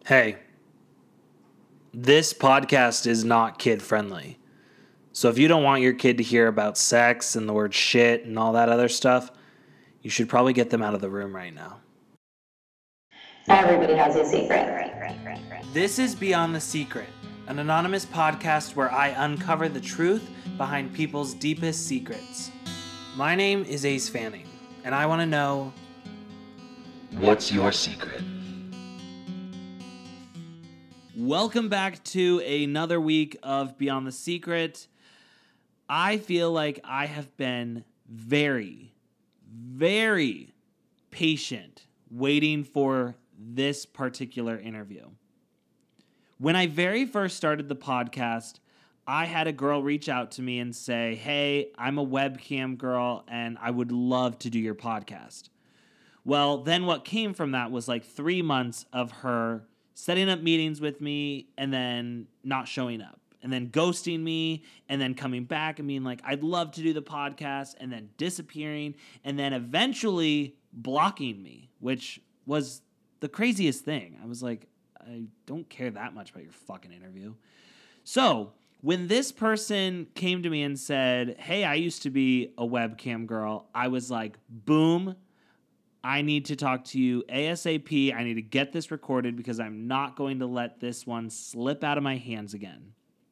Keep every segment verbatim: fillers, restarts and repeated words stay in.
Hey, this podcast is not kid friendly. So if you don't want your kid to hear about sex and the word shit and all that other stuff, you should probably get them out of the room right now. Everybody has a secret. This is Beyond the Secret, an anonymous podcast where I uncover the truth behind people's deepest secrets. My name is Ace Fanning, and I want to know, what's your secret? Welcome back to another week of Beyond the Secret. I feel like I have been very, very patient waiting for this particular interview. When I very first started the podcast, I had a girl reach out to me and say, hey, I'm a webcam girl and I would love to do your podcast. Well, then what came from that was like three months of her setting up meetings with me and then not showing up and then ghosting me and then coming back and being like, I'd love to do the podcast, and then disappearing and then eventually blocking me, which was the craziest thing. I was like, I don't care that much about your fucking interview. So when this person came to me and said, hey, I used to be a webcam girl, I was like, boom, I need to talk to you ASAP. I need to get this recorded because I'm not going to let this one slip out of my hands again.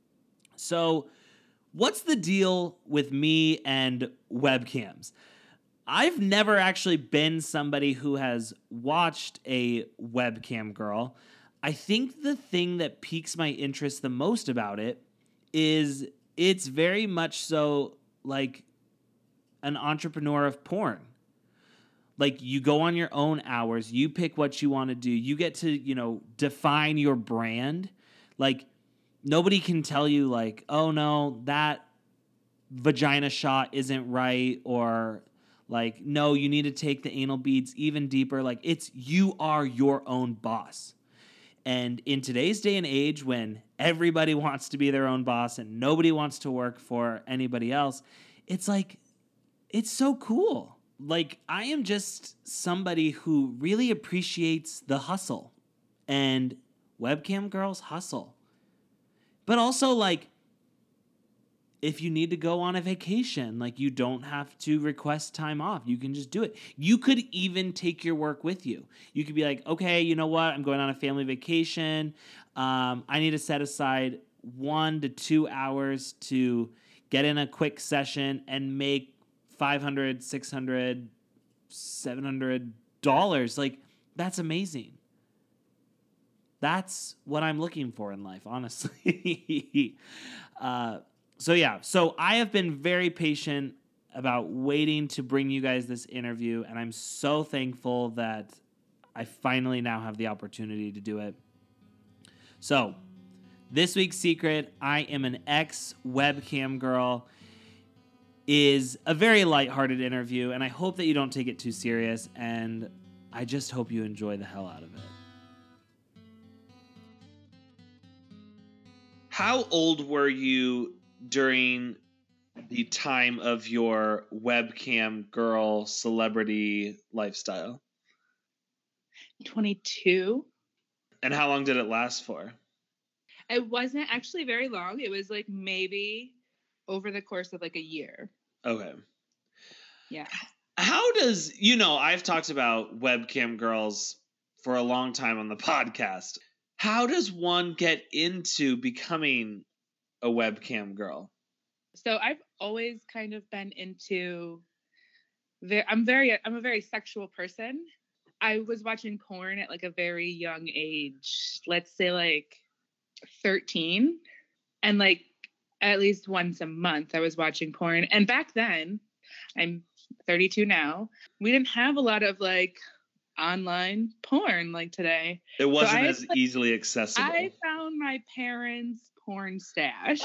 So what's the deal with me and webcams? I've never actually been somebody who has watched a webcam girl. I think the thing that piques my interest the most about it is it's very much so like an entrepreneur of porn. Like, you go on your own hours, you pick what you want to do, you get to, you know, define your brand. Like, nobody can tell you, like, oh no, that vagina shot isn't right, or like, no, you need to take the anal beads even deeper. Like, it's, you are your own boss. And in today's day and age, when everybody wants to be their own boss and nobody wants to work for anybody else, it's like, it's so cool. Like, I am just somebody who really appreciates the hustle, and webcam girls hustle. But also, like, if you need to go on a vacation, like, you don't have to request time off. You can just do it. You could even take your work with you. You could be like, okay, you know what? I'm going on a family vacation. Um, I need to set aside one to two hours to get in a quick session and make five hundred dollars, six hundred dollars, seven hundred dollars. Like, that's amazing. That's what I'm looking for in life, honestly. uh, so, yeah. So I have been very patient about waiting to bring you guys this interview, and I'm so thankful that I finally now have the opportunity to do it. So, this week's secret, I am an ex-webcam girl, is a very lighthearted interview, and I hope that you don't take it too serious, and I just hope you enjoy the hell out of it. How old were you during the time of your webcam girl celebrity lifestyle? twenty-two. And how long did it last for? It wasn't actually very long. It was like maybe over the course of like a year. Okay. Yeah. How does, you know, I've talked about webcam girls for a long time on the podcast. How does one get into becoming a webcam girl? So I've always kind of been into, I'm very, I'm a very sexual person. I was watching porn at like a very young age, let's say like thirteen. And like, at least once a month I was watching porn. And back then, I'm thirty-two now, we didn't have a lot of like online porn like today. It wasn't so I, as easily accessible. I found my parents' porn stash.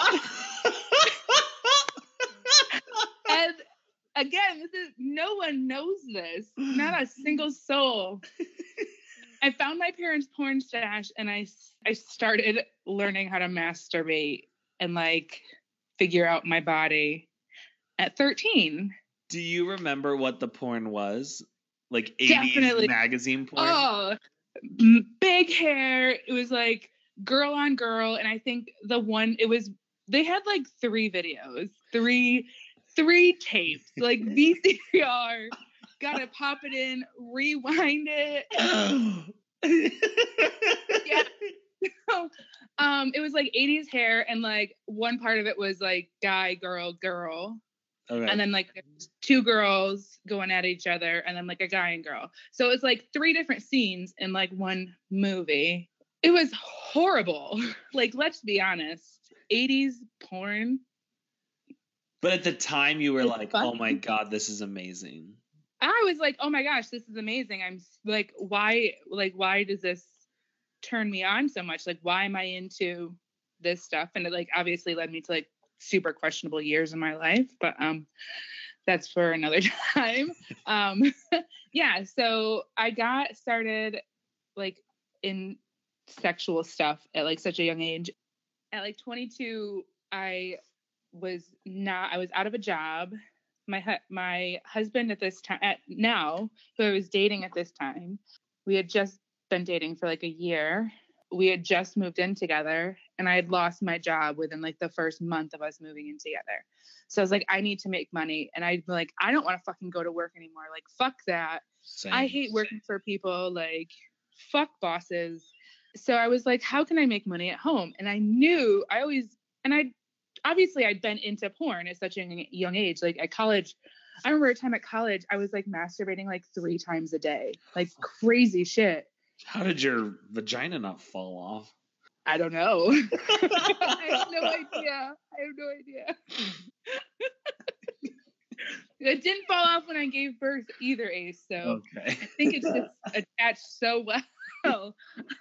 And again, this is, no one knows this. Not a single soul. I found my parents' porn stash, and I, I started learning how to masturbate and like figure out my body at thirteen. Do you remember what the porn was? Like eighties Definitely. magazine porn? Oh, m- big hair. It was like girl on girl. And I think the one, it was, they had like three videos, three, three tapes, like V C R. Gotta pop it in, rewind it. Yeah. So, um, it was like eighties hair, and like one part of it was like guy, girl, girl. Okay. And then like two girls going at each other, and then like a guy and girl. So it's like three different scenes in like one movie. It was horrible. Like, let's be honest, eighties porn. But at the time you were It's like, fun. oh my God, this is amazing. I was like, oh my gosh, this is amazing. I'm s- like, why, like, why does this turn me on so much? Like, why am I into this stuff? And it like obviously led me to like super questionable years in my life, but um, that's for another time. um, yeah. So I got started like in sexual stuff at like such a young age. At like twenty-two, I was not, I was out of a job. My hu- my husband at this time, at now, who I was dating at this time, we had just been dating for like a year. We had just moved in together, and I had lost my job within like the first month of us moving in together. So I was like, I need to make money, and I'd be like, I don't want to fucking go to work anymore. Like, fuck that. Same. I hate working for people. Like, fuck bosses. So I was like, how can I make money at home? And I knew I always, and I obviously I'd been into porn at such a young age. Like at college, I remember a time at college, I was like masturbating like three times a day, like crazy shit. How did your vagina not fall off? I don't know. I have no idea. I have no idea. It didn't fall off when I gave birth either, Ace. So Okay. I think it's just attached so well.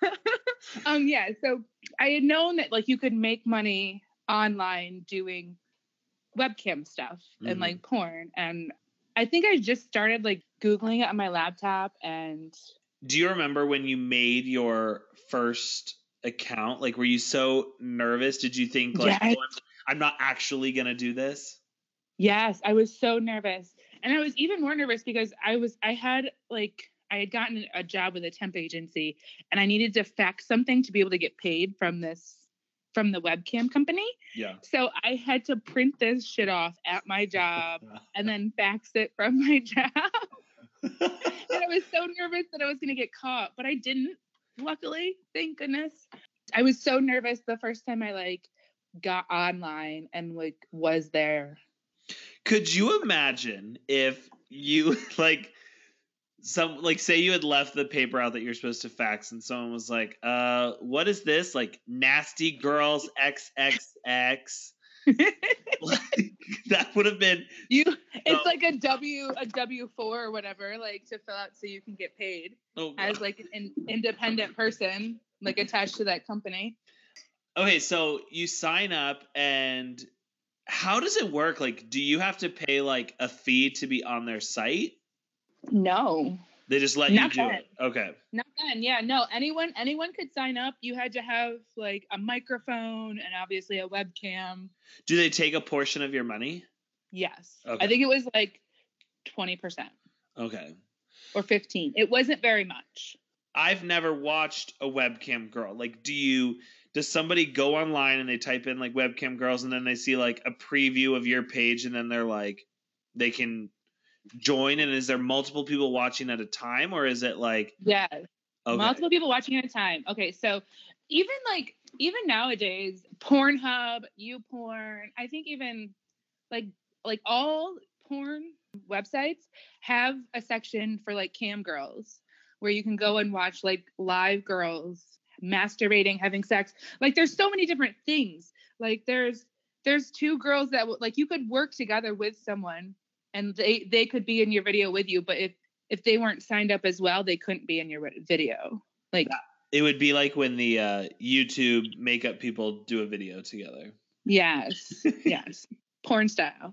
um, yeah. So I had known that like you could make money online doing webcam stuff Mhm. and like porn, and I think I just started like Googling it on my laptop. And Do you remember when you made your first account? Like, were you so nervous? Did you think like, yes, oh, I'm, I'm not actually gonna do this? yes, I was so nervous, and I was even more nervous because I was I had like I had gotten a job with a temp agency, and I needed to fax something to be able to get paid from this from the webcam company. Yeah. So I had to print this shit off at my job and then fax it from my job. And I was so nervous that I was going to get caught, but I didn't. Luckily, thank goodness. I was so nervous the first time I like got online and like was there. Could you imagine if you like some like say you had left the paper out that you're supposed to fax and someone was like, uh, what is this? Like Nasty Girls X X X. Like, that would have been You it's so- like a W a W four or whatever, like to fill out so you can get paid oh, as like an independent person, like attached to that company. Okay, so you sign up, and how does it work? Like, do you have to pay like a fee to be on their site? No. They just let Not you do then. it. Okay. Not then, yeah. No, anyone anyone could sign up. You had to have like a microphone and obviously a webcam. Do they take a portion of your money? Yes. Okay. I think it was like twenty percent Okay. or fifteen. It wasn't very much. I've never watched a webcam girl. Like, do you does somebody go online and they type in like webcam girls and then they see like a preview of your page and then they're like they can join, and is there multiple people watching at a time, or is it like Yes. okay. Multiple people watching at a time. Okay, so even like even nowadays, Pornhub, YouPorn, I think even like like all porn websites have a section for like cam girls where you can go and watch like live girls masturbating, having sex. Like there's so many different things. Like there's there's two girls that w- like you could work together with someone and they they could be in your video with you, but if if they weren't signed up as well, they couldn't be in your video. Like It would be like when the uh, YouTube makeup people do a video together. yes, yes, porn style.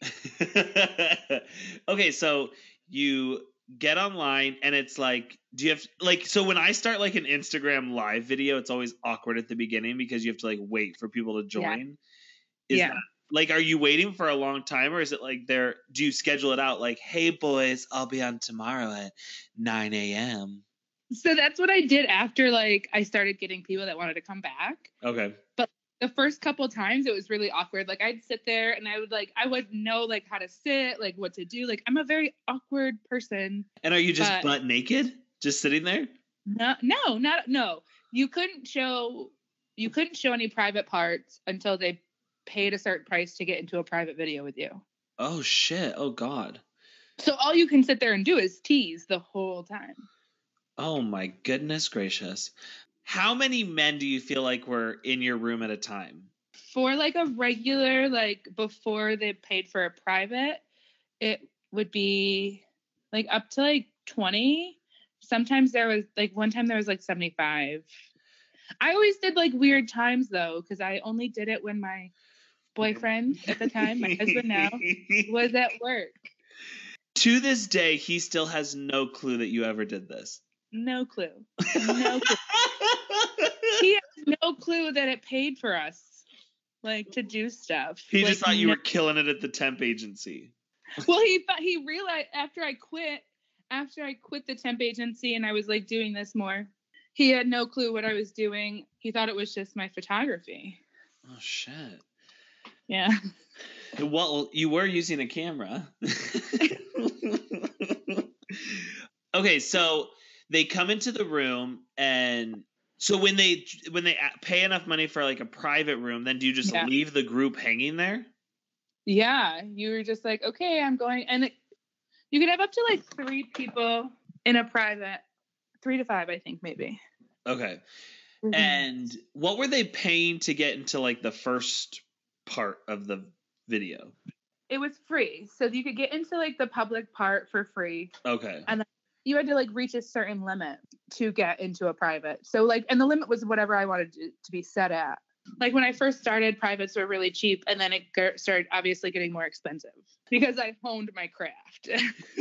Okay, so you get online and it's like, do you have like, so when I start like an Instagram live video, it's always awkward at the beginning because you have to like wait for people to join. Yeah. Is Yeah. that, like, are you waiting for a long time, or is it like they're, do you schedule it out like, hey boys, I'll be on tomorrow at nine a.m. So that's what I did after like I started getting people that wanted to come back. Okay. But the first couple of times it was really awkward. Like I'd sit there and I would like I would know like how to sit, like what to do. Like I'm a very awkward person. And are you just but butt naked? Just sitting there? No, no, not no. You couldn't show you couldn't show any private parts until they paid a certain price to get into a private video with you. Oh shit. Oh god. So all you can sit there and do is tease the whole time. Oh my goodness gracious. How many men do you feel like were in your room at a time? For like a regular, like before they paid for a private, it would be like up to like twenty. Sometimes there was like one time there was like seventy-five. I always did like weird times though, because I only did it when my boyfriend at the time, my husband now, was at work. To this day, he still has no clue that you ever did this. No clue. No clue. He has no clue that it paid for us, like to do stuff. He like, just thought you no- were killing it at the temp agency. Well, he thought he realized after I quit, after I quit the temp agency and I was like doing this more, he had no clue what I was doing. He thought it was just my photography. Oh shit. Yeah. Well, you were using a camera. Okay, so they come into the room, and so when they when they pay enough money for like a private room, then do you just Yeah. leave the group hanging there? Yeah, you were just like, okay, I'm going, and it, you could have up to like three people in a private, three to five, I think maybe. Okay. Mhm. And what were they paying to get into like the first part of the video? It was free, so you could get into like the public part for free. Okay. And you had to like reach a certain limit to get into a private. So like, and the limit was whatever I wanted to, to be set at. Like when I first started, privates were really cheap, and then it g- started obviously getting more expensive because I honed my craft.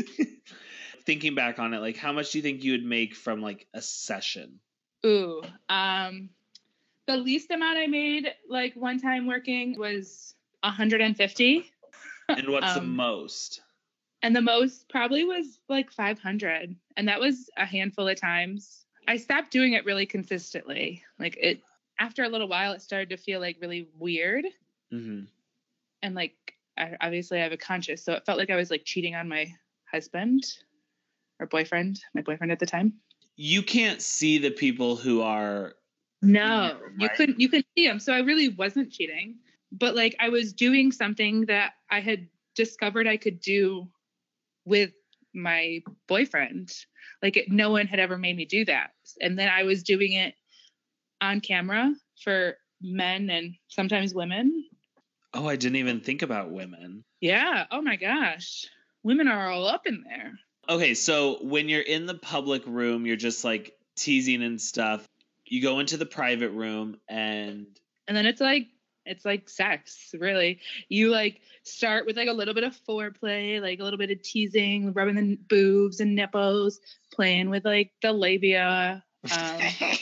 Thinking back on it, like how much do you think you would make from like a session? Ooh, um, the least amount I made like one time working was one hundred fifty. And what's the Um, most? And the most probably was like five hundred. And that was a handful of times. I stopped doing it really consistently. Like it, after a little while, it started to feel like really weird. Mm-hmm. And like, I, obviously I have a conscience. So it felt like I was like cheating on my husband or boyfriend, my boyfriend at the time. You can't see the people who are. No, you Right. couldn't, you couldn't see them. So I really wasn't cheating, but like I was doing something that I had discovered I could do with my boyfriend. Like it, no one had ever made me do that. And then I was doing it on camera for men and sometimes women. Oh, I didn't even think about women. Yeah. Oh my gosh. Women are all up in there. Okay, so when you're in the public room, you're just like teasing and stuff. You go into the private room and And then it's like, it's like sex, really. You like start with like a little bit of foreplay, like a little bit of teasing, rubbing the boobs and nipples, playing with like the labia. Um,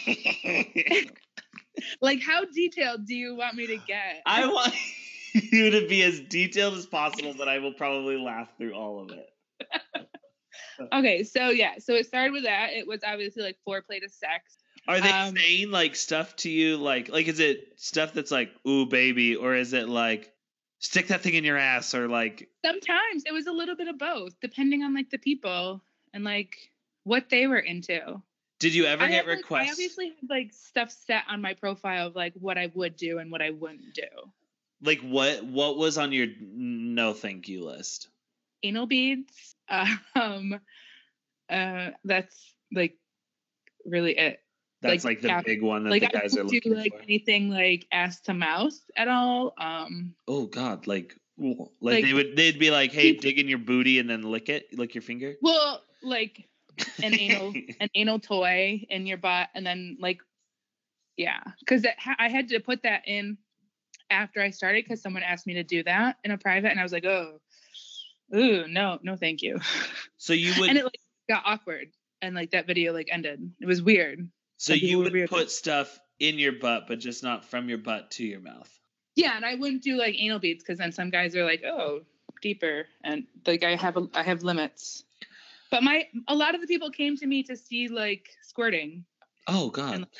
like how detailed do you want me to get? I want you to be as detailed as possible, but I will probably laugh through all of it. Okay, so yeah, so it started with that. It was obviously like foreplay to sex. Are they Um, saying like stuff to you? Like, like is it stuff that's like, ooh, baby? Or is it like, stick that thing in your ass? Or like, Sometimes it was a little bit of both, depending on like the people and like what they were into. did you ever I get had, like, I requests? obviously had like stuff set on my profile of like what I would do and what I wouldn't do. Like what, what was on your no thank you list? Anal beads. Um, uh, that's like really it. That's Like, like, the yeah, big one that Like the I guys are don't do looking like for. anything like ass to mouth at all. Um, Oh God, like, like, Like, they would, they'd be like, hey, peop- dig in your booty and then lick it, lick your finger. well, like an anal an anal toy in your butt, and then like, yeah, because I had to put that in after I started because someone asked me to do that in a private, and I was like, oh, ooh, no, no, thank you. So you would, And it like got awkward, and like that video like ended. It was weird. so some people you would would weird. put stuff in your butt, but just not from your butt to your mouth. Yeah, and I wouldn't do like anal beads because then some guys are like, oh, deeper, and like I have a, I have limits. But my a lot of the people came to me to see like squirting. Oh God. And,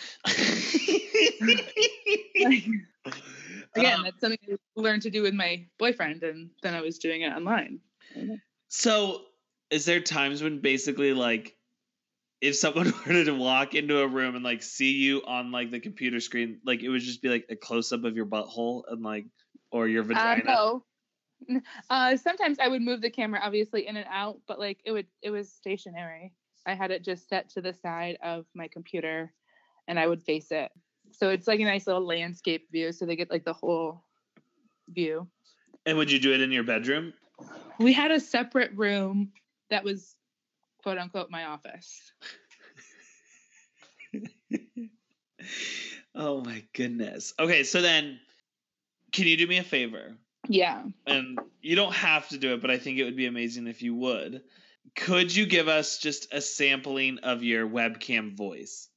like, again, Um, that's something I learned to do with my boyfriend, and then I was doing it online. So, is there times when basically, like, if someone were to walk into a room and like see you on like the computer screen, like it would just be like a close up of your butthole and like, or your Uh, vagina? no. Uh, sometimes I would move the camera obviously in and out, but like it would, it was stationary. I had it just set to the side of my computer, and I would face it. So it's like a nice little landscape view, so they get like the whole view. And would you do it in your bedroom? We had a separate room that was quote unquote my office. Oh my goodness. Okay, so then can you do me a favor? Yeah. And you don't have to do it, but I think it would be amazing if you would. Could you give us just a sampling of your webcam voice?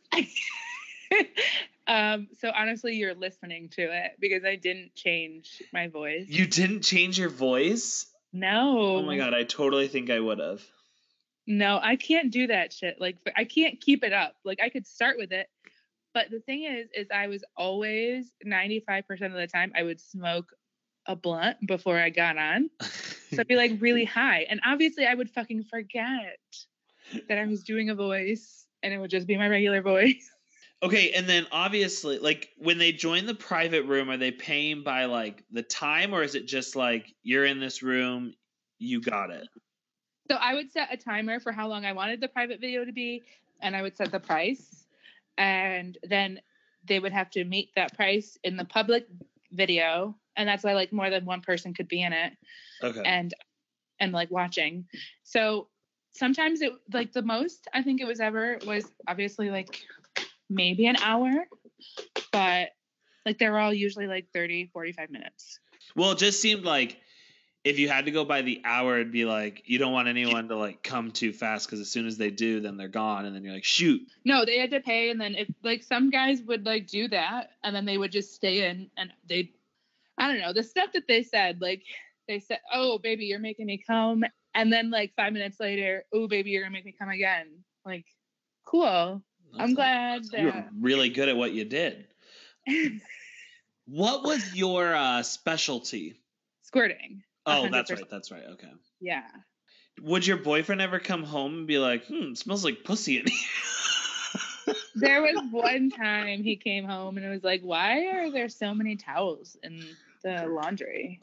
um, so honestly, you're listening to it because I didn't change my voice. You didn't change your voice? No. Oh my God, I totally think I would have. No, I can't do that shit. Like, I can't keep it up. Like, I could start with it. But the thing is, is I was always, ninety-five percent of the time, I would smoke a blunt before I got on. So I'd be like really high. And obviously I would fucking forget that I was doing a voice, and it would just be my regular voice. Okay, and then obviously, like, when they join the private room, are they paying by, like, the time, or is it just, like, you're in this room, you got it? So I would set a timer for how long I wanted the private video to be, and I would set the price. And then they would have to meet that price in the public video, and that's why, like, more than one person could be in it. Okay. And, and, like, watching. So sometimes it, like, the most I think it was ever was obviously, like, maybe an hour, but like they're all usually like thirty, forty-five minutes. Well, it just seemed like if you had to go by the hour, it'd be like you don't want anyone to like come too fast, because as soon as they do, then they're gone, and then you're like, shoot. No, they had to pay, and then if like some guys would like do that, and then they would just stay in, and they, I don't know, the stuff that they said, like they said, oh baby, you're making me come, and then like five minutes later, oh baby, you're gonna make me come again. Like, cool. I'm glad that you were really good at what you did. What was your uh, specialty? Squirting. Oh, one hundred percent. that's right. That's right. Okay. Yeah. Would your boyfriend ever come home and be like, hmm, it smells like pussy in here? There was one time he came home and it was like, why are there so many towels in the laundry?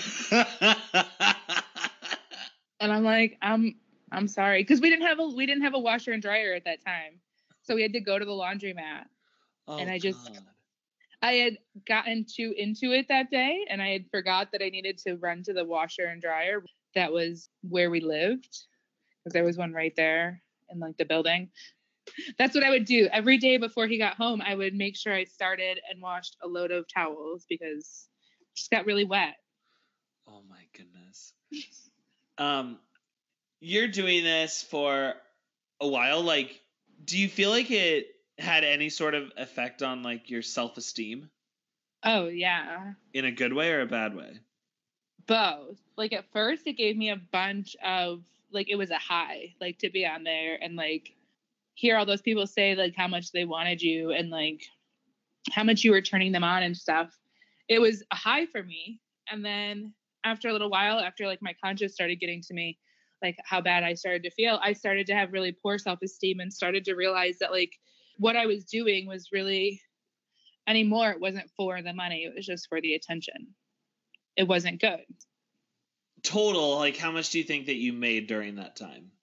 And I'm like, I'm I'm sorry, because we didn't have a we didn't have a washer and dryer at that time. So we had to go to the laundromat. Oh, and I just, God. I had gotten too into it that day, and I had forgot that I needed to run to the washer and dryer. That was where we lived, because there was one right there in like the building. That's what I would do every day before he got home. I would make sure I started and washed a load of towels because it just got really wet. Oh my goodness. Um, you're doing this for a while. Like, do you feel like it had any sort of effect on like your self-esteem? Oh yeah. In a good way or a bad way? Both. Like at first it gave me a bunch of like, it was a high, like to be on there and like hear all those people say like how much they wanted you and like how much you were turning them on and stuff. It was a high for me. And then after a little while, after like my conscience started getting to me, like how bad I started to feel, I started to have really poor self-esteem and started to realize that like what I was doing was really anymore. It wasn't for the money. It was just for the attention. It wasn't good. Total, like how much do you think that you made during that time?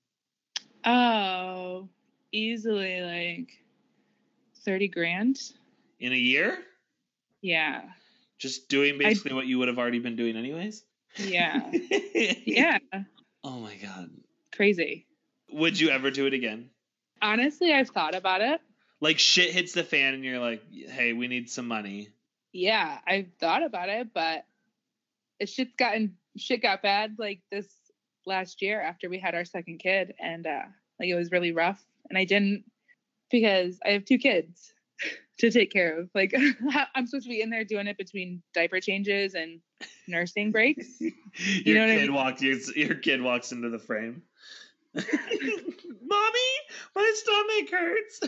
Oh, easily like thirty grand. In a year? Yeah. Just doing basically I, what you would have already been doing anyways? Yeah. Yeah. Oh my God. Crazy. Would you ever do it again? Honestly, I've thought about it. Like shit hits the fan and you're like, hey, we need some money. Yeah, I've thought about it, but it shit's gotten shit got bad like this last year after we had our second kid, and uh like it was really rough, and I didn't, because I have two kids to take care of. Like I'm supposed to be in there doing it between diaper changes and nursing breaks. You your know what kid I mean? walked your, your kid walks into the frame. Mommy, my stomach hurts.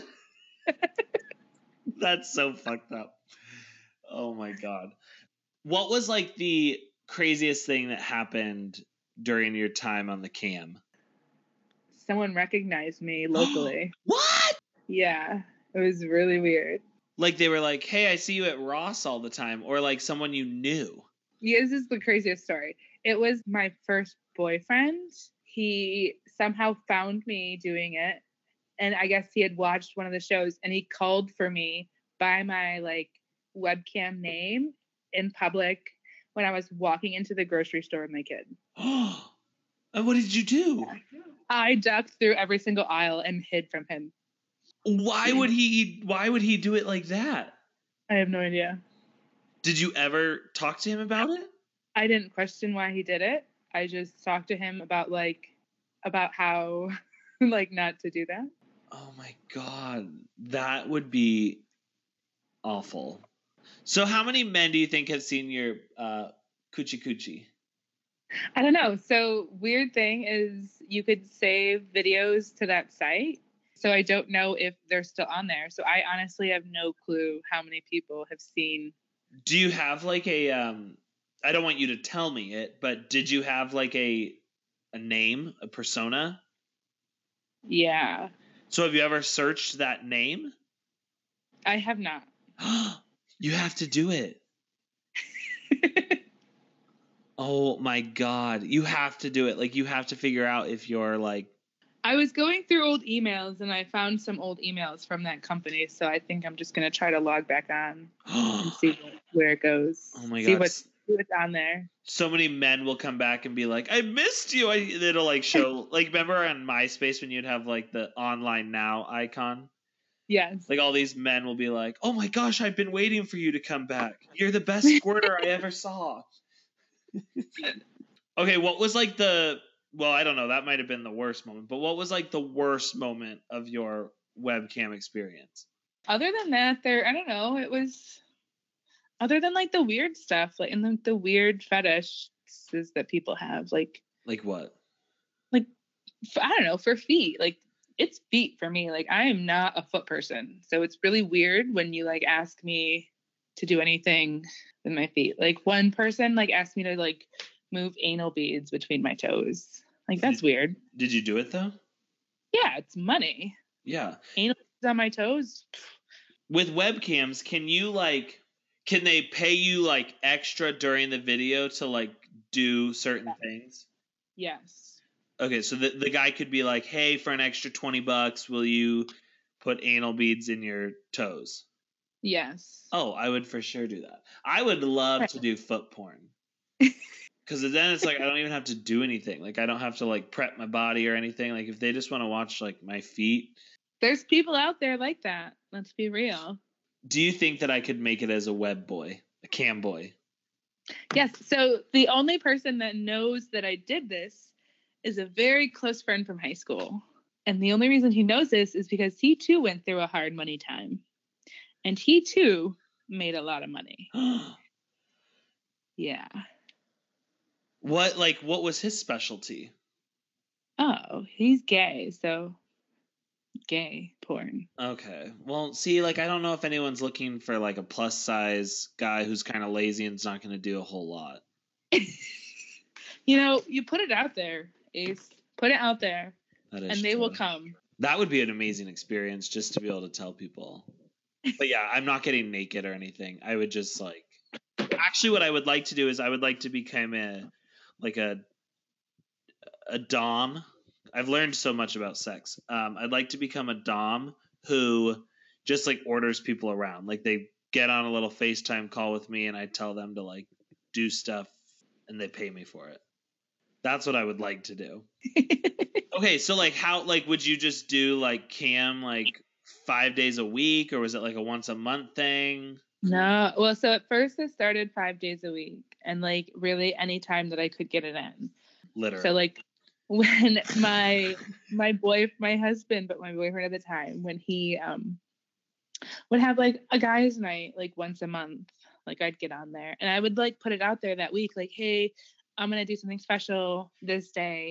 That's so fucked up. Oh my God. What was like the craziest thing that happened during your time on the cam? Someone recognized me locally. What? Yeah, it was really weird. Like they were like, hey, I see you at Ross all the time, or like someone you knew. Yeah, this is the craziest story. It was my first boyfriend. He somehow found me doing it. And I guess he had watched one of the shows and he called for me by my like webcam name in public when I was walking into the grocery store with my kid. And what did you do? I ducked through every single aisle and hid from him. Why would he why would he do it like that? I have no idea. Did you ever talk to him about it? I didn't question why he did it. I just talked to him about like about how like not to do that. Oh my God. That would be awful. So how many men do you think have seen your uh coochie coochie? I don't know. So weird thing is you could save videos to that site. So I don't know if they're still on there. So I honestly have no clue how many people have seen. Do you have like a um I don't want you to tell me it, but did you have like a a name, a persona? Yeah. So have you ever searched that name? I have not. You have to do it. Oh my God. You have to do it. Like you have to figure out if you're like I was going through old emails and I found some old emails from that company. So I think I'm just going to try to log back on and see what, where it goes. Oh my see God. What's, see what's on there. So many men will come back and be like, I missed you. I, it'll like show, like, remember on MySpace when you'd have like the online now icon? Yes. Like all these men will be like, oh my gosh, I've been waiting for you to come back. You're the best squirter I ever saw. Okay, what was like the, well, I don't know, that might have been the worst moment, but what was like the worst moment of your webcam experience? Other than that, there, I don't know, it was, other than like the weird stuff, like, and the, the weird fetishes that people have, like. Like what? Like, I don't know, for feet, like, it's feet for me. Like, I am not a foot person. So it's really weird when you like ask me to do anything with my feet. Like one person like asked me to like move anal beads between my toes. Like that's did, weird. Did you do it though? Yeah, it's money. Yeah. Anal beads on my toes. With webcams, can you like, can they pay you like extra during the video to like do certain Yeah. things? Yes. Okay, so the, the guy could be like, hey, for an extra twenty bucks, will you put anal beads in your toes? Yes. Oh, I would for sure do that. I would love to do foot porn. Because then it's like I don't even have to do anything. Like I don't have to like prep my body or anything. Like if they just want to watch like my feet. There's people out there like that. Let's be real. Do you think that I could make it as a web boy, a cam boy? Yes. So the only person that knows that I did this is a very close friend from high school. And the only reason he knows this is because he too went through a hard money time. And he too made a lot of money. Yeah. What, like, what was his specialty? Oh, he's gay. So gay porn. Okay. Well, see, like, I don't know if anyone's looking for, like, a plus size guy who's kind of lazy and is not going to do a whole lot. You know, you put it out there, Ace. Put it out there. That is and they true. will come. That would be an amazing experience just to be able to tell people. But yeah, I'm not getting naked or anything. I would just like, actually what I would like to do is I would like to become a, like a, a dom. I've learned so much about sex. Um, I'd like to become a dom who just like orders people around. Like they get on a little FaceTime call with me and I tell them to like do stuff and they pay me for it. That's what I would like to do. Okay, so like how like would you just do like cam like five days a week or was it like a once a month thing? No, well, so at first it started five days a week and like really any time that I could get it in. Literally. So like when my my boy my husband, but my boyfriend at the time, when he um would have like a guys' night like once a month, like I'd get on there and I would like put it out there that week, like, hey, I'm gonna do something special this day.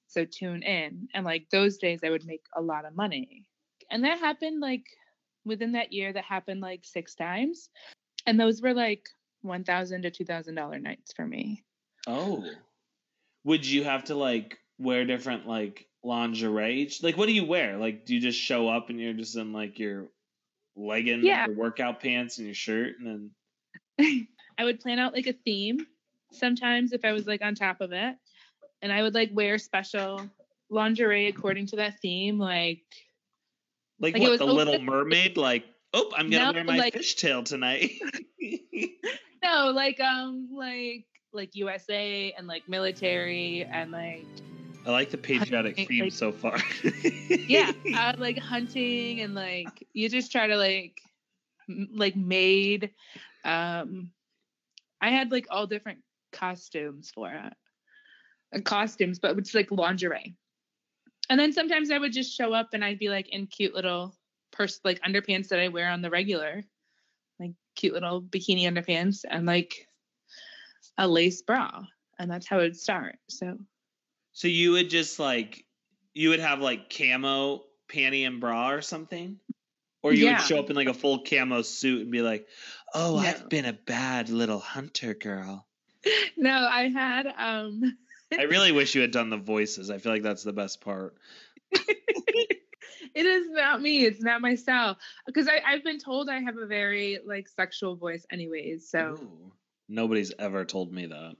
So tune in. And like those days I would make a lot of money. And that happened like within that year, that happened like six times. And those were like one thousand to two thousand dollars nights for me. Oh. Would you have to like wear different like lingerie? Like what do you wear? Like do you just show up and you're just in like your leggings, Yeah. your workout pants and your shirt and then I would plan out like a theme sometimes if I was like on top of it. And I would like wear special lingerie according to that theme. Like Like, Like, it what, was the open- Little Mermaid? Like, oh, I'm gonna No, wear my like- fishtail tonight. no, like um like like U S A and like military and like I like the patriotic Like- theme like- so far. yeah, I would, like hunting and like you just try to like m- like maid. Um, I had like all different costumes for it, uh, costumes, but it's like lingerie. And then sometimes I would just show up and I'd be like in cute little purse, like underpants that I wear on the regular, like cute little bikini underpants and like a lace bra. And that's how it would start. So, So you would just like, you would have like camo panty and bra or something? Or you Yeah. would show up in like a full camo suit and be like, oh, No. I've been a bad little hunter girl. no, I had, um, I really wish you had done the voices. I feel like that's the best part. it is not me. It's not my style. Because I I've been told I have a very like sexual voice anyways. So Ooh. Nobody's ever told me that.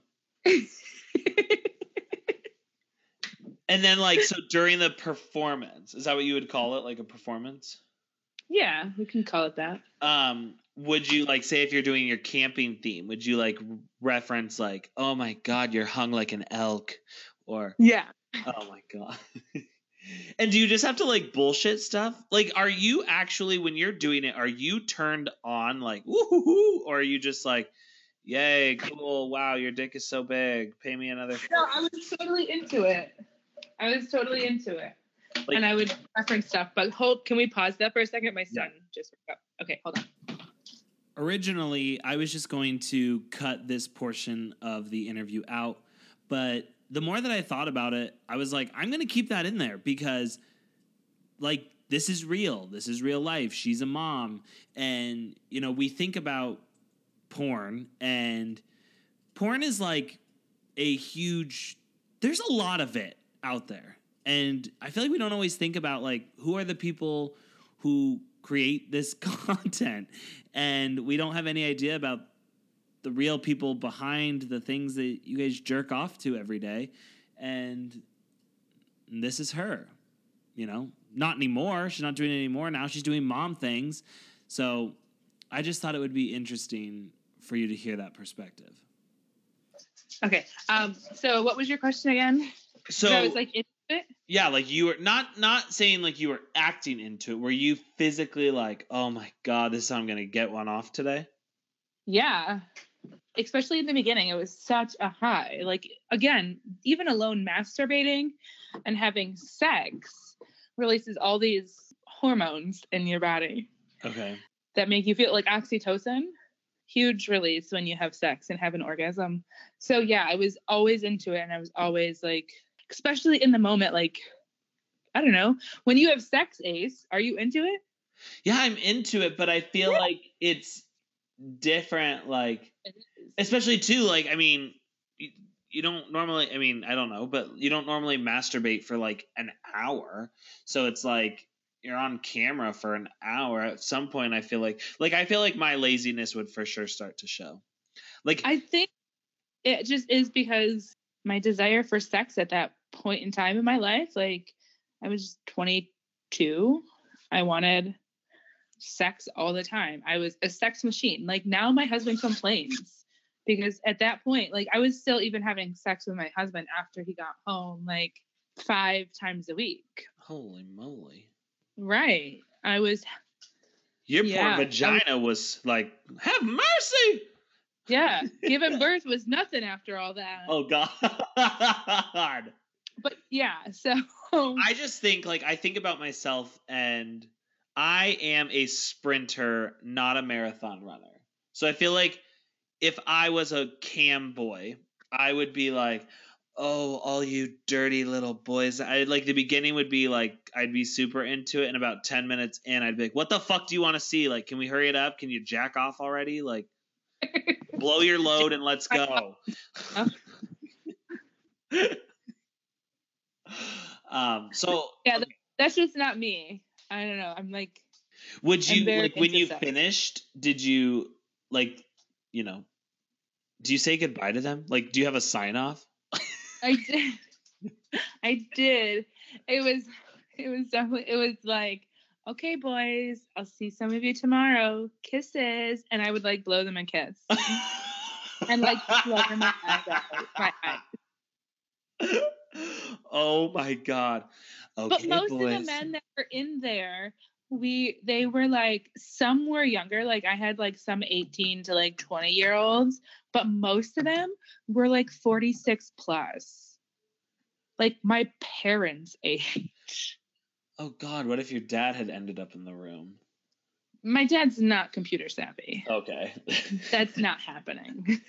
And then like, so during the performance, is that what you would call it? Like a performance? yeah, we can call it that. Um, would you like say if you're doing your camping theme, would you like reference like, oh my God, you're hung like an elk, or Yeah. oh my God. And do you just have to like bullshit stuff? Like, are you actually, when you're doing it, are you turned on like, woohoo, or are you just like, yay, cool, wow, your dick is so big, pay me another. No, I was totally into it. I was totally into it. Like- and I would reference stuff. But hold, can we pause that for a second? My son just woke up. Okay, hold on. Originally, I was just going to cut this portion of the interview out, but the more that I thought about it, I was like, I'm going to keep that in there because, like, this is real. This is real life. She's a mom. And, you know, we think about porn, and porn is like a huge, there's a lot of it out there. And I feel like we don't always think about, like, who are the people who create this content, and we don't have any idea about the real people behind the things that you guys jerk off to every day. And this is her, you know, not anymore. She's not doing it anymore. Now she's doing mom things. So I just thought it would be interesting for you to hear that perspective. Okay. Um. So what was your question again? So I was like into it. yeah, like you were not not saying like you were acting into it. Were you physically like, oh my God, this is how I'm gonna get one off today? Yeah. Especially in the beginning, it was such a high. Like, again, even alone masturbating and having sex releases all these hormones in your body Okay. that make you feel like oxytocin. Huge release when you have sex and have an orgasm. So, yeah, I was always into it. And I was always like, especially in the moment, like, I don't know, when you have sex, Ace, are you into it? Yeah, I'm into it, but I feel Yeah. like it's different, like, especially too, like, I mean, you, you don't normally, I mean, I don't know, but you don't normally masturbate for like an hour. So it's like you're on camera for an hour. At some point, I feel like, like, I feel like my laziness would for sure start to show. Like, I think it just is because my desire for sex at that point in time in my life, like I was twenty-two, I wanted sex all the time. I was a sex machine. Like now my husband complains because at that point, like I was still even having sex with my husband after he got home, like five times a week. holy moly. Right. I was, Your Yeah, poor vagina was like, have mercy. yeah, giving birth was nothing after all that. Oh, God. But yeah, so I just think, like, I think about myself, and I am a sprinter, not a marathon runner. So I feel like if I was a cam boy, I would be like, oh, all you dirty little boys. I like the beginning would be like I'd be super into it, and about ten minutes in, I'd be like, "What the fuck do you want to see? Like, can we hurry it up? Can you jack off already? Like, blow your load and let's go." um. So yeah, that's just not me. I don't know. I'm like, would you like when you stuff. finished? Did you like, you know? Do you say goodbye to them? Like, do you have a sign off? I did. I did. It was. It was definitely. It was like, okay, boys, I'll see some of you tomorrow. Kisses, and I would like blow them a kiss, and like flutter my eyes out. My eyes. Oh my god! Okay, but most boys. of the men that were in there, we they were like, some were younger. Like I had like some eighteen to like twenty year olds, but most of them were like forty-six plus, like my parents' age. Oh god, what if your dad had ended up in the room? My dad's not computer savvy. Okay. That's not happening.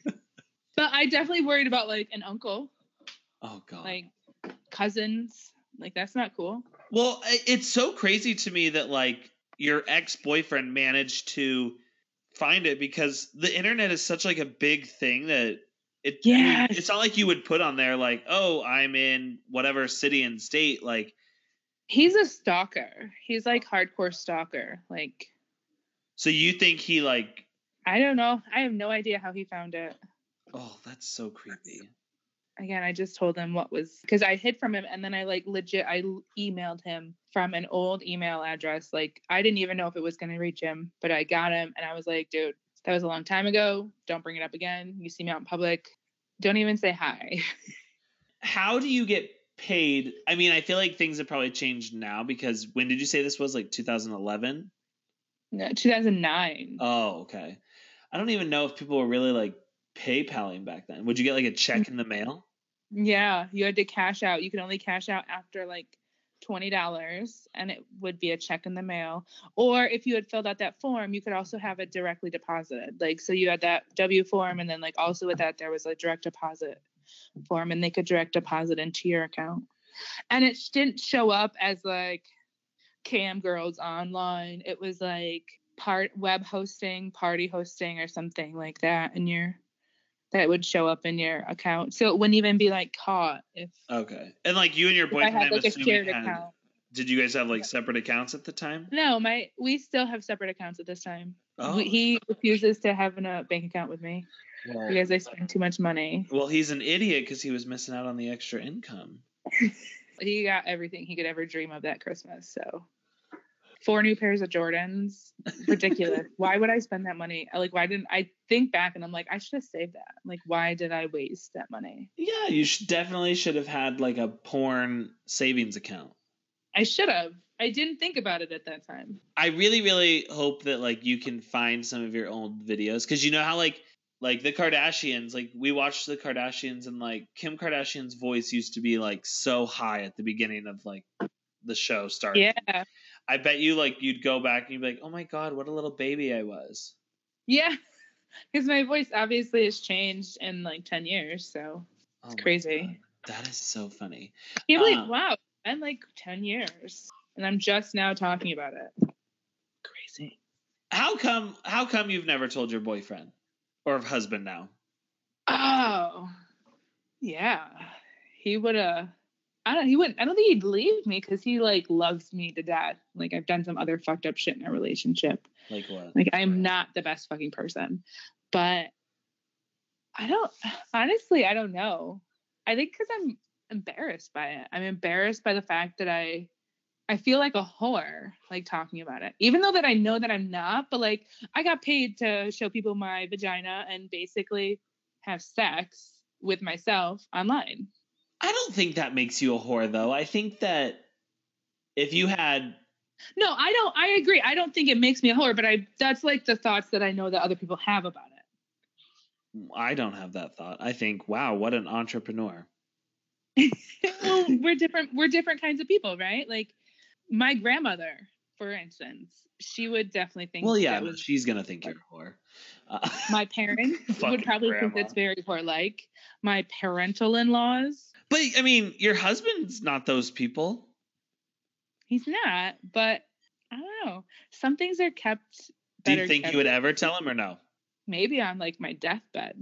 But I definitely worried about like an uncle. Oh god. Like cousins. Like that's not cool. Well, it's so crazy to me that like your ex-boyfriend managed to find it, because the internet is such like a big thing that it yes. I mean, it's not like you would put on there like, "Oh, I'm in whatever city and state." Like, he's a stalker. He's like hardcore stalker. Like, so you think he like? I don't know. I have no idea how he found it. Oh, that's so creepy. Again, I just told him what was, because I hid from him, and then I like legit I emailed him from an old email address. Like I didn't even know if it was going to reach him, but I got him, and I was like, dude, that was a long time ago. Don't bring it up again. You see me out in public, don't even say hi. How do you get paid? I mean, I feel like things have probably changed now, because when did you say this was? Like two thousand eleven? No, two thousand nine. Oh, okay. I don't even know if people were really like PayPaling back then. Would you get like a check in the mail? Yeah, you had to cash out. You could only cash out after like twenty dollars, and it would be a check in the mail. Or if you had filled out that form, you could also have it directly deposited. Like, so you had that W form, and then like also with that, there was a direct deposit form, and they could direct deposit into your account. And it didn't show up as like Cam Girls Online. It was like part web hosting, party hosting, or something like that. And your that would show up in your account, so it wouldn't even be like caught if. Okay, and like you and your boyfriend, I had like I'm a shared had, account. Did you guys have like separate accounts at the time? No, my we still have separate accounts at this time. Oh. We, he refuses to have a bank account with me well, because I spend too much money. Well, he's an idiot because he was missing out on the extra income. He got everything he could ever dream of that Christmas. So. Four new pairs of Jordans. Ridiculous. Why would I spend that money? Like, why didn't I think back and I'm like, I should have saved that. Like, why did I waste that money? Yeah, you should definitely should have had like a porn savings account. I should have. I didn't think about it at that time. I really, really hope that like you can find some of your old videos, because you know how like like the Kardashians, like we watched the Kardashians, and like Kim Kardashian's voice used to be like so high at the beginning of like the show started. Yeah. I bet you like you'd go back and you'd be like, oh my god, what a little baby I was. Yeah, because my voice obviously has changed in like ten years, so it's oh crazy. God. That is so funny. You're uh, like, wow, it's been like ten years, and I'm just now talking about it. Crazy. How come? How come you've never told your boyfriend or husband now? Oh, yeah, he would have. I don't. He wouldn't. I don't think he'd leave me because he like loves me to death. Like I've done some other fucked up shit in our relationship. Like what? Like I'm not the best fucking person, but I don't. Honestly, I don't know. I think because I'm embarrassed by it. I'm embarrassed by the fact that I, I feel like a whore, like talking about it, even though that I know that I'm not. But like I got paid to show people my vagina and basically have sex with myself online. I don't think that makes you a whore, though. I think that if you had... No, I don't. I agree. I don't think it makes me a whore, but I that's like the thoughts that I know that other people have about it. I don't have that thought. I think, wow, what an entrepreneur. Well, we're different. We're different kinds of people, right? Like my grandmother for instance, she would definitely think Well, yeah, that no, was she's gonna think you're a whore. Uh, my parents Fucking would probably think grandma. that's very whore-like. My parental in-laws, But I mean, your husband's not those people. he's not, but I don't know. Some things are kept Do better you think kept you would ever tell him or no? maybe on like my deathbed.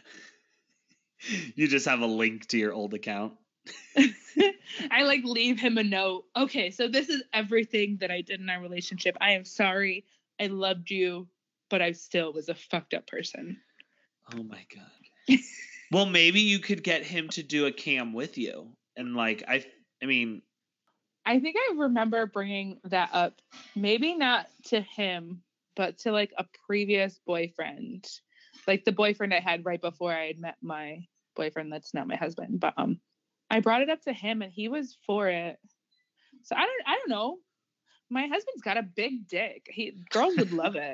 You just have a link to your old account. I like leave him a note. Okay, so this is everything that I did in our relationship. I am sorry. I loved you, but I still was a fucked up person. Oh my god. Well, maybe you could get him to do a cam with you, and like I, I mean, I think I remember bringing that up, maybe not to him, but to like a previous boyfriend, like the boyfriend I had right before I had met my boyfriend that's not my husband. But um, I brought it up to him, and he was for it. So I don't, I don't know. My husband's got a big dick. He girls would love it.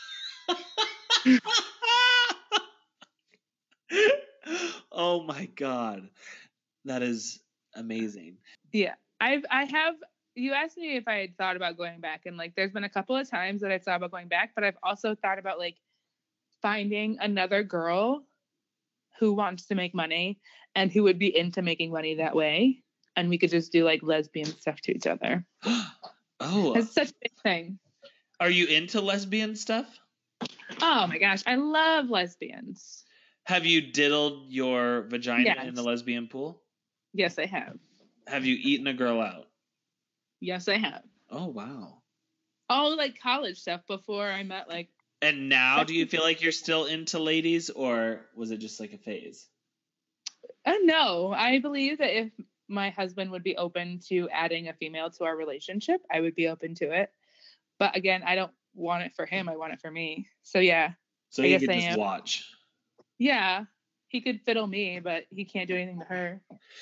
Oh my god, that is amazing. Yeah, I've I have. You asked me if I had thought about going back, and like, there's been a couple of times that I've thought about going back, but I've also thought about like finding another girl who wants to make money and who would be into making money that way, and we could just do like lesbian stuff to each other. Oh, It's such a big thing. Are you into lesbian stuff? Oh my gosh, I love lesbians. Have you diddled your vagina Yes. in the lesbian pool? Yes, I have. Have you eaten a girl out? Yes, I have. Oh wow. All like college stuff before I met like. And now, do you feel like you're still into ladies, or was it just like a phase? Uh, no, I believe that if my husband would be open to adding a female to our relationship, I would be open to it. But again, I don't want it for him. I want it for me. So yeah. So I you guess could I just am. watch. Yeah. He could fiddle me, but he can't do anything to her.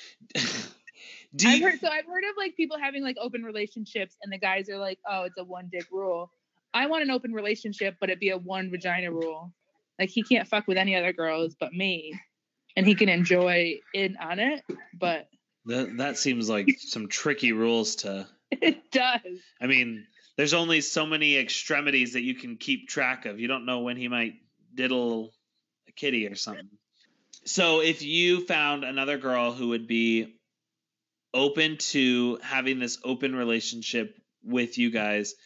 Do I've you, heard so I've heard of like people having like open relationships and the guys are like, oh, it's a one dick rule. I want an open relationship, but it be a one vagina rule. Like he can't fuck with any other girls but me. And he can enjoy in on it, but that, that seems like some tricky rules to. it does. I mean, there's only so many extremities that you can keep track of. You don't know when he might diddle a kitty or something. So if you found another girl who would be open to having this open relationship with you guys,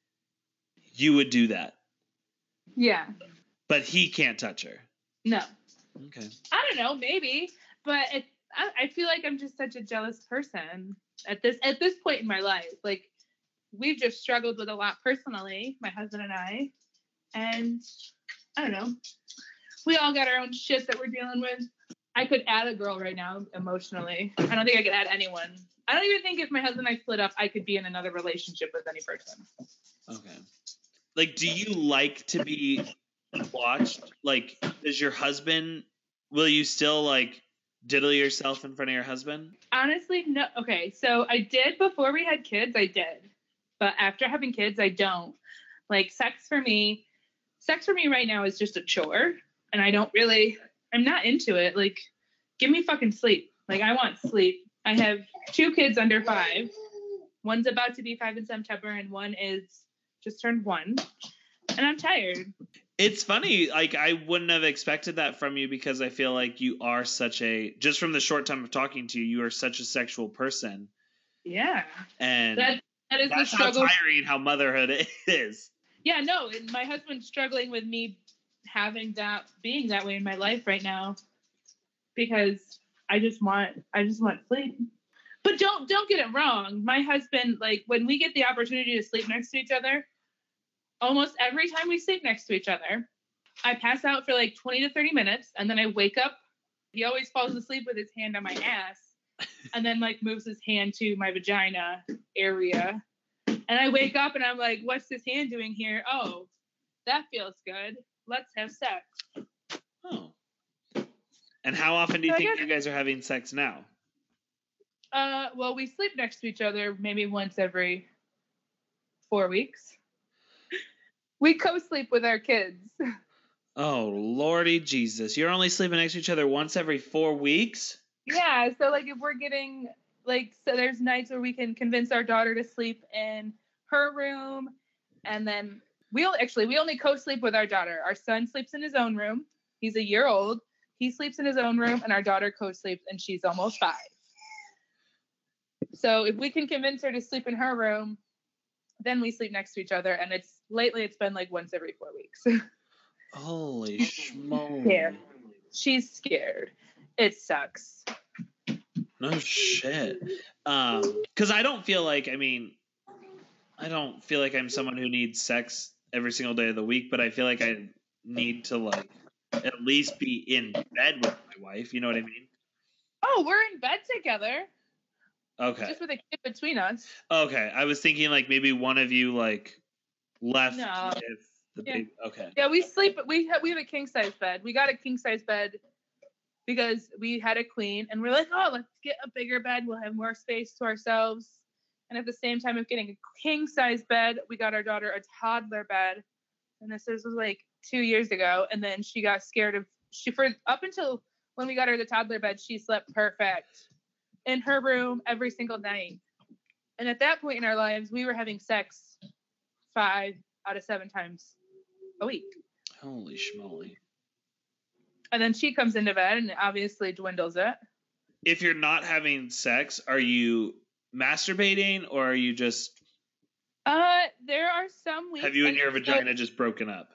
you would do that. Yeah. But he can't touch her. No. Okay. I don't know, maybe, but it, I, I feel like I'm just such a jealous person at this at this point in my life. Like we've just struggled with a lot personally, my husband and I, and I don't know. We all got our own shit that we're dealing with. I could add a girl right now emotionally. I don't think I could add anyone. I don't even think if my husband and I split up, I could be in another relationship with any person. Okay. Like, do you like to be watched? Like, does your husband, will you still like diddle yourself in front of your husband? Honestly, no. Okay, so I did before we had kids, I did. But after having kids, I don't. Like sex for me, sex for me right now is just a chore. And I don't really, I'm not into it. Like, give me fucking sleep. Like, I want sleep. I have two kids under five. One's about to be five in September, and one is just turned one. And I'm tired. It's funny. Like, I wouldn't have expected that from you because I feel like you are such a, just from the short time of talking to you, you are such a sexual person. Yeah. And That that is the that's how struggle. tiring how motherhood is. Yeah, no, and my husband's struggling with me having that, being that way in my life right now because I just want, I just want sleep. But don't, don't get it wrong. My husband, like when we get the opportunity to sleep next to each other, almost every time we sleep next to each other, I pass out for like twenty to thirty minutes and then I wake up. He always falls asleep with his hand on my ass and then like moves his hand to my vagina area. And I wake up and I'm like, what's this hand doing here? Oh, that feels good. Let's have sex. Oh. And how often do you So I think guess- you guys are having sex now? Uh, well, we sleep next to each other maybe once every four weeks. We co-sleep with our kids. Oh, Lordy Jesus. You're only sleeping next to each other once every four weeks? Yeah, so like if we're getting like, so there's nights where we can convince our daughter to sleep in her room, and then we actually we only co-sleep with our daughter. Our son sleeps in his own room. He's a year old. He sleeps in his own room, and our daughter co-sleeps, and she's almost five. So if we can convince her to sleep in her room, then we sleep next to each other. And it's lately it's been like once every four weeks. Holy schmoly. Yeah. She's scared. It sucks. No shit. Um, because I don't feel like, I mean, I don't feel like I'm someone who needs sex every single day of the week, but I feel like I need to like at least be in bed with my wife. You know what I mean? Oh, we're in bed together. Okay. Just with a kid between us. Okay. I was thinking like maybe one of you like left No. if the Yeah. big okay. Yeah, we sleep. We have we have a king size bed. We got a king size bed because we had a queen, and we're like, oh, let's get a bigger bed. We'll have more space to ourselves. And at the same time of getting a king size bed, we got our daughter a toddler bed. And this was like two years ago. And then she got scared of she for up until when we got her the toddler bed, she slept perfect in her room every single night. And at that point in our lives, we were having sex five out of seven times a week. Holy schmoly. And then she comes into bed and obviously dwindles it. If you're not having sex, are you masturbating or are you just Uh, there are some weeks. have you and your so, vagina just broken up?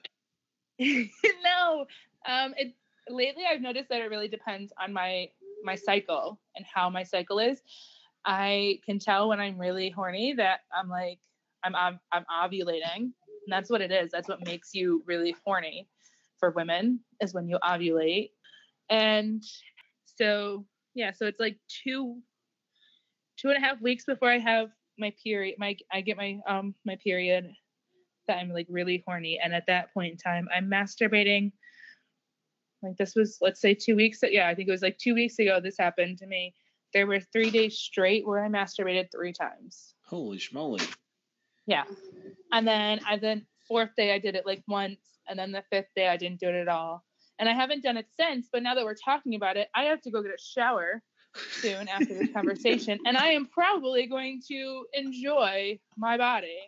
No. Um, it lately I've noticed that it really depends on my my cycle and how my cycle is. I can tell when I'm really horny that I'm like I'm I'm, I'm ovulating, and that's what it is. That's what makes you really horny for women is when you ovulate. And so yeah, so it's like two two and a half weeks before I have my period. My I get my um my period that I'm like really horny, and at that point in time, I'm masturbating. Like this was, let's say two weeks. Yeah, I think it was like two weeks ago this happened to me. There were three days straight where I masturbated three times. Holy schmoly. Yeah. And then I then fourth day I did it like once, and then the fifth day I didn't do it at all. And I haven't done it since, but now that we're talking about it, I have to go get a shower soon after this conversation, and I am probably going to enjoy my body.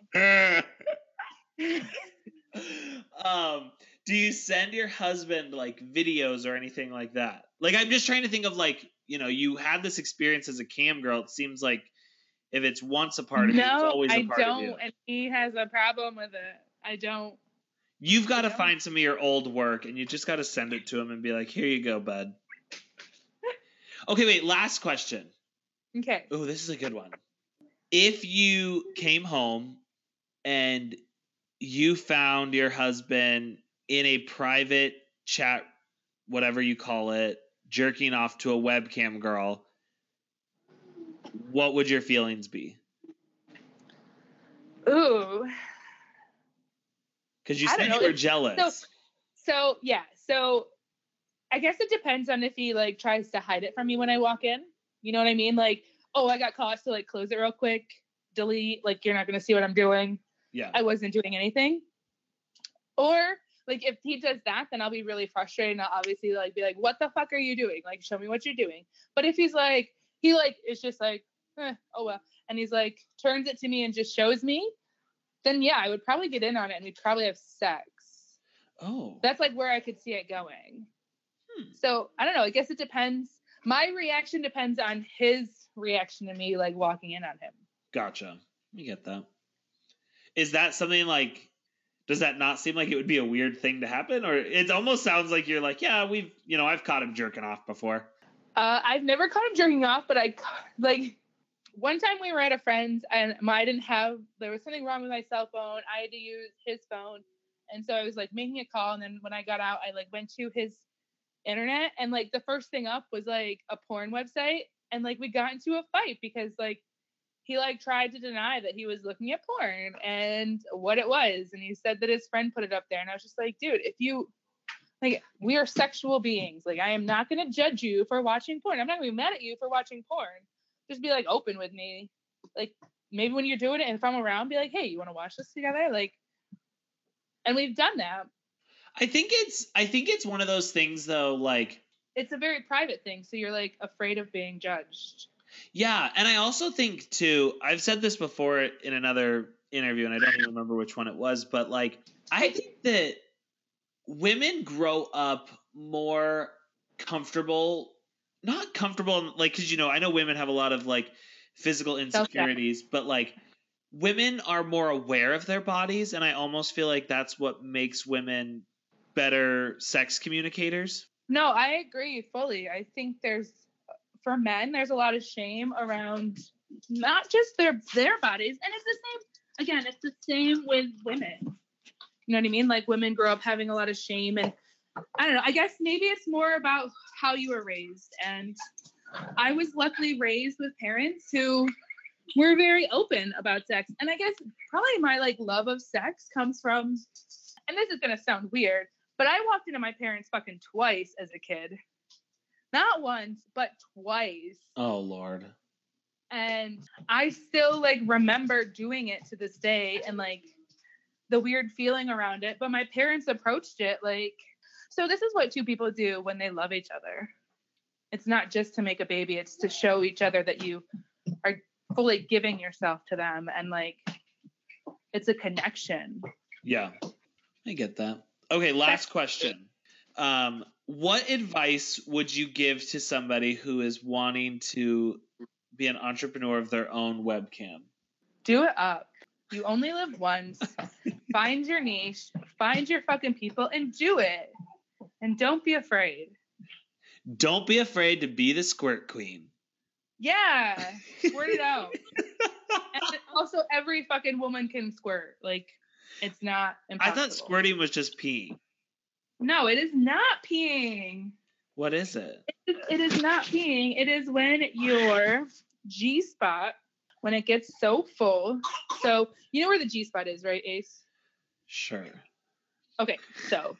um do you send your husband like videos or anything like that? Like I'm just trying to think of like, you know, you had this experience as a cam girl. It seems like if it's once a part of no, you, it's always a I part of you. don't, and he has a problem with it. I don't. You've got to Yeah. find some of your old work and you just got to send it to him and be like, here you go, bud. Okay, wait, last question. Okay. Oh, this is a good one. If you came home and you found your husband in a private chat, whatever you call it, jerking off to a webcam girl, what would your feelings be? Ooh. Because you I said don't know. you were It's- jealous. So, so yeah. So I guess it depends on if he like tries to hide it from me when I walk in. You know what I mean? Like, oh, I got caught, so like close it real quick, delete. Like you're not gonna see what I'm doing. yeah. I wasn't doing anything. Or like if he does that, then I'll be really frustrated, and I'll obviously like be like, what the fuck are you doing? Like, show me what you're doing. But if he's like, he like is just like, eh, oh well, and he's like turns it to me and just shows me, then yeah, I would probably get in on it and we'd probably have sex. Oh. That's like where I could see it going. Hmm. So I don't know. I guess it depends. My reaction depends on his reaction to me like walking in on him. Gotcha. You get that. Is that something like, does that not seem like it would be a weird thing to happen? Or it almost sounds like you're like, yeah, we've, you know, I've caught him jerking off before. Uh, I've never caught him jerking off, but I ca- like one time we were at a friend's and my, I didn't have, there was something wrong with my cell phone. I had to use his phone. And so I was like making a call. And then when I got out, I like went to his internet and like the first thing up was like a porn website. And like we got into a fight because like he like tried to deny that he was looking at porn and what it was. And he said that his friend put it up there. And I was just like, dude, if you like, we are sexual beings. Like, I am not going to judge you for watching porn. I'm not going to be mad at you for watching porn. Just be like open with me. Like maybe when you're doing it and if I'm around, be like, hey, you want to watch this together? Like, and we've done that. I think it's, I think it's one of those things though, like, It's a very private thing. So you're like afraid of being judged. yeah. And I also think too, I've said this before in another interview, and I don't even remember which one it was, but like I think that women grow up more comfortable, not comfortable, like, because, you know, I know women have a lot of like physical insecurities, but like women are more aware of their bodies, and I almost feel like that's what makes women better sex communicators. No, I agree fully. I think there's, for men, there's a lot of shame around not just their their bodies, and it's the same. Again, it's the same with women. You know what I mean? Like, women grow up having a lot of shame, and I don't know. I guess maybe it's more about how you were raised. And I was luckily raised with parents who were very open about sex. And I guess probably my like love of sex comes from, and this is gonna sound weird, but I walked into my parents fucking twice as a kid. Not once, but twice. Oh, Lord. And I still like remember doing it to this day, and like the weird feeling around it. But my parents approached it like, so this is what two people do when they love each other. It's not just to make a baby, it's to show each other that you are fully giving yourself to them, and like it's a connection. Yeah, I get that. Okay, last question. Um, what advice would you give to somebody who is wanting to be an entrepreneur of their own webcam? Do it up. You only live once. Find your niche, find your fucking people, and do it. And don't be afraid. Don't be afraid to be the squirt queen. Yeah, squirt it out. And also, every fucking woman can squirt. Like, it's not impossible. I thought squirting was just peeing. No, it is not peeing. What is it? It, it is not peeing. It is when your G-spot, when it gets so full. So, you know where the G-spot is, right, Ace? Sure. Okay, so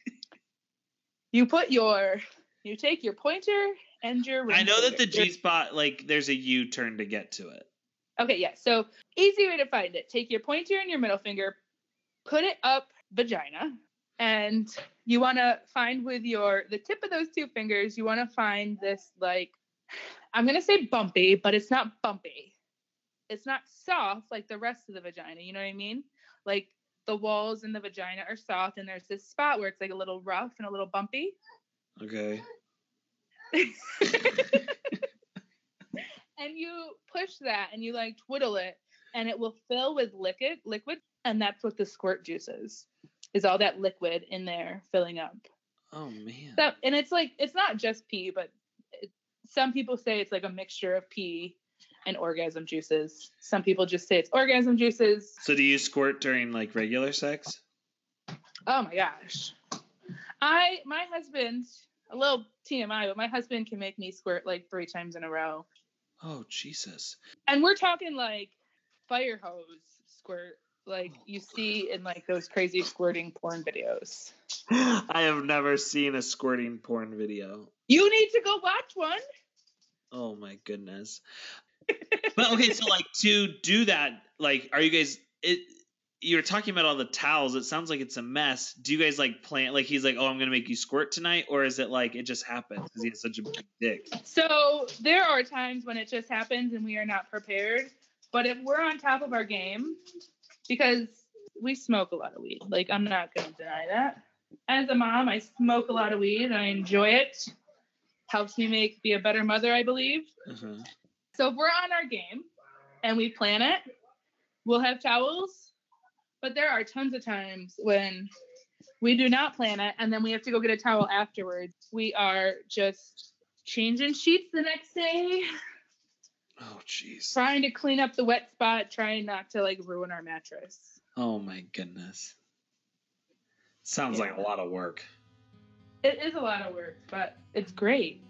you put your, you take your pointer and your ring I know that the finger. G-spot, like, there's a U-turn to get to it. Okay, yeah. So easy way to find it. Take your pointer and your middle finger, put it up vagina, and you want to find with your, the tip of those two fingers, you want to find this, like, I'm going to say bumpy, but it's not bumpy. It's not soft like the rest of the vagina. You know what I mean? Like, the walls in the vagina are soft, and there's this spot where it's like a little rough and a little bumpy. Okay. And you push that and you like twiddle it, and it will fill with liquid liquid and that's what the squirt juice is is all that liquid in there filling up. Oh man. So, and it's like, it's not just pee, but it, some people say it's like a mixture of pee and orgasm juices. Some people just say it's orgasm juices. So do you squirt during like regular sex? Oh my gosh. I my husband, a little T M I, but my husband can make me squirt like three times in a row. Oh, Jesus. And we're talking like fire hose squirt, like you see in like those crazy squirting porn videos. I have never seen a squirting porn video. You need to go watch one. Oh my goodness. But okay, so like to do that, like, are you guys, it, you're talking about all the towels. It sounds like it's a mess. Do you guys like plan, like he's like, oh, I'm going to make you squirt tonight? Or is it like, it just happens because he has such a big dick? So there are times when it just happens and we are not prepared. But if we're on top of our game, because we smoke a lot of weed, like I'm not going to deny that. As a mom, I smoke a lot of weed and I enjoy it. Helps me make, be a better mother, I believe. Uh-huh. So if we're on our game and we plan it, we'll have towels. But there are tons of times when we do not plan it, and then we have to go get a towel afterwards. We are just changing sheets the next day. Oh, jeez. Trying to clean up the wet spot, trying not to, like, ruin our mattress. Oh, my goodness. Sounds yeah. like a lot of work. It is a lot of work, but it's great.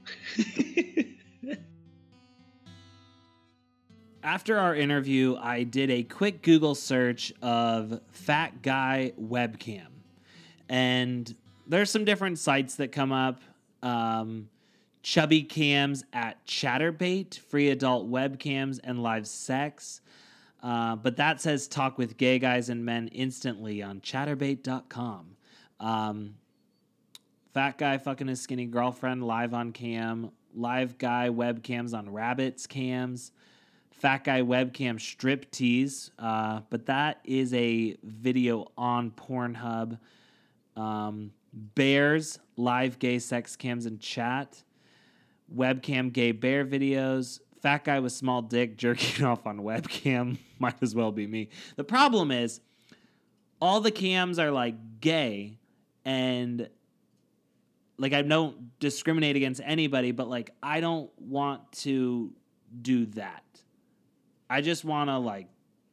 After our interview, I did a quick Google search of fat guy webcam. And there's some different sites that come up. Um, chubby cams at Chatterbait, free adult webcams, and live sex. Uh, but that says talk with gay guys and men instantly on chatterbait dot com. Um, fat guy fucking his skinny girlfriend live on cam. Live guy webcams on Rabbit's cams. Fat Guy Webcam Strip Tease, uh, but that is a video on Pornhub. Um, Bears Live Gay Sex Cams and Chat. Webcam Gay Bear Videos. Fat Guy with Small Dick jerking off on webcam. Might as well be me. The problem is, all the cams are like gay, and like I don't discriminate against anybody, but like I don't want to do that. I just want to like,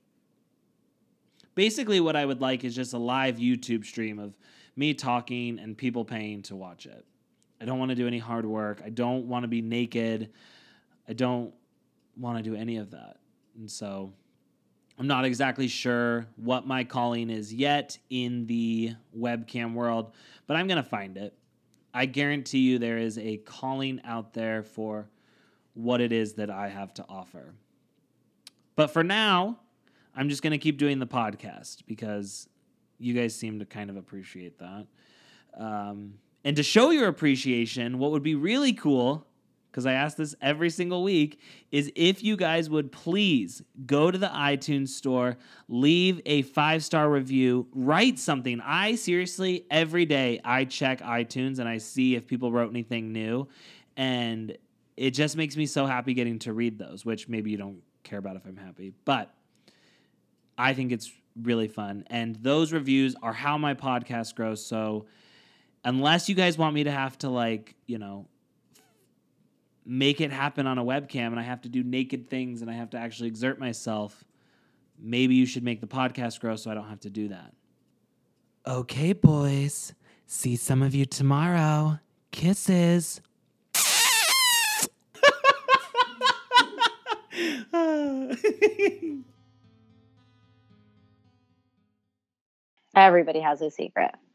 basically what I would like is just a live YouTube stream of me talking and people paying to watch it. I don't want to do any hard work. I don't want to be naked. I don't want to do any of that. And so I'm not exactly sure what my calling is yet in the webcam world, but I'm going to find it. I guarantee you there is a calling out there for what it is that I have to offer. But for now, I'm just going to keep doing the podcast because you guys seem to kind of appreciate that. Um, and to show your appreciation, what would be really cool, because I ask this every single week, is if you guys would please go to the iTunes store, leave a five-star review, write something. I seriously, every day, I check iTunes and I see if people wrote anything new, and it just makes me so happy getting to read those, which maybe you don't care about if I'm happy, but I think it's really fun, and those reviews are how my podcast grows, so unless you guys want me to have to, like, you know, make it happen on a webcam and I have to do naked things and I have to actually exert myself, maybe you should make the podcast grow so I don't have to do that. Okay, boys. See some of you tomorrow. Kisses. Everybody has a secret.